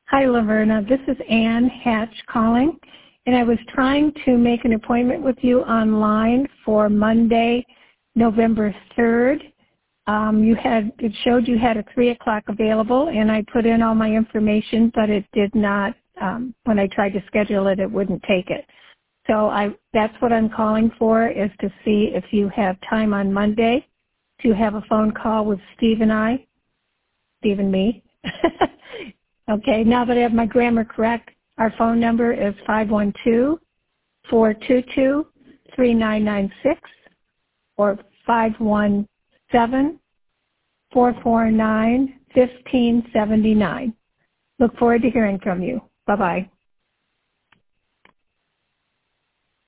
Hi, Laverna. This is Ann Hatch calling, and I was trying to make an appointment with you online for Monday, November 3rd. It showed you had a 3 o'clock available, and I put in all my information, but it did not, when I tried to schedule it, it wouldn't take it. So that's what I'm calling for, is to see if you have time on Monday to have a phone call with Steve and me. Okay, now that I have my grammar correct, our phone number is 512-422-3996 or 517-449-1579. Look forward to hearing from you. Bye-bye.